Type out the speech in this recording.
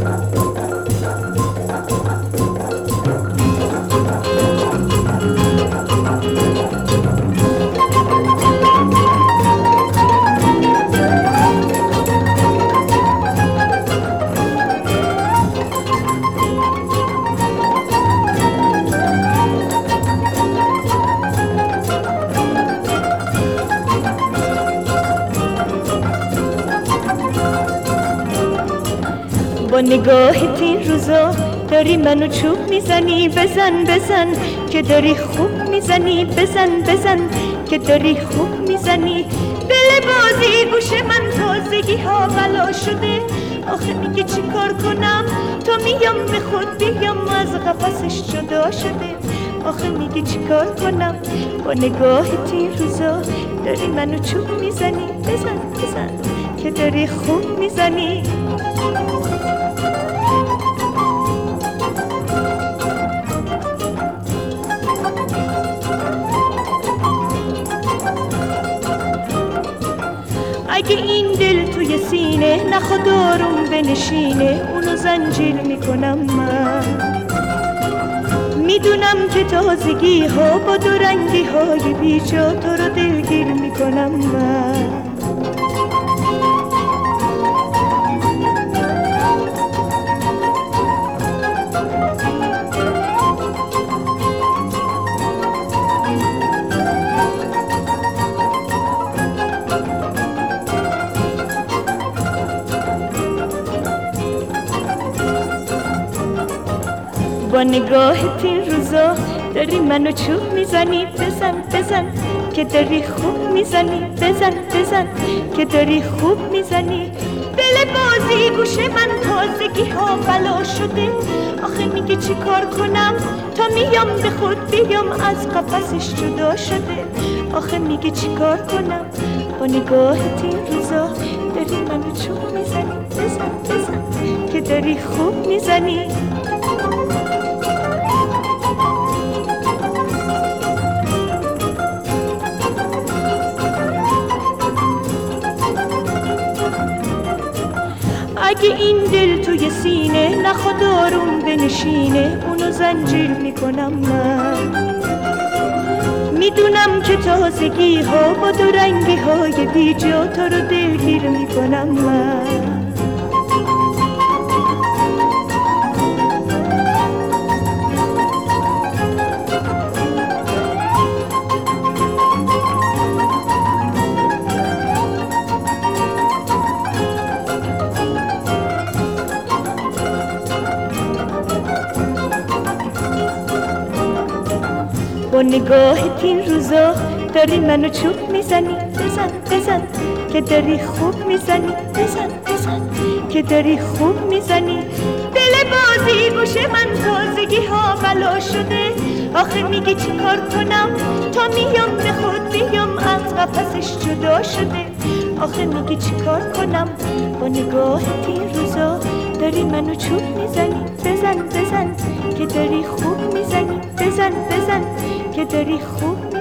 با نگاهت این روزا داری منو چوب میزنی، بزن بزن که داری خوب میزنی، بزن بزن که داری خوب میزنی. بله بازی گوش من تازگی ها بلا شده، آخه میگه چی کار کنم تا میام به خود بیام از قفسش جدا شده. آخه میگه چی کار کنم با نگاهت این روزا داری منو چوب میزنی، بزن بزن که داری خوب میزنی. اگه این دل توی سینه نخواد آروم بنشینه، اونو زنجیر میکنم من. میدونم که تازگی ها با دو رنگی های بیجا تو رو دلگیر میکنم من. با نگاهت این روزا داری منو چوب میزنی، بزن بزن که داری خوب میزنی، بزن بزن که داری خوب میزنی. دل بازی گوش من تازگی ها بلا شده، آخه میگه چی کار کنم تا میام به خود بیام از قفسش جدا شده. آخه میگه چی کار کنم با نگاهت این روزا داری منو چوب میزنی، بزن بزن که داری خوب میزنی. اگه این دل توی سینه نخواد آروم بنشینه، اونو زنجیر میکنم من. میدونم که تازگی ها با دو رنگی های بیجا تو رو دلگیر میکنم من. با نگاهت این روزا داری منو چوب میزنی، بزن بزن که داری خوب میزنی، بزن بزن که داری خوب میزنی. دل بازی گوش من تازگی ها بلا شده، آخه میگه چی کار کنم تا میام به خود بیام از قفسش جدا شده. آخه میگه چی کار کنم با نگاهت این روزا داری منو چوب میزنی، بزن بزن که داری خوب میزنی، بزن بزن که داری خوب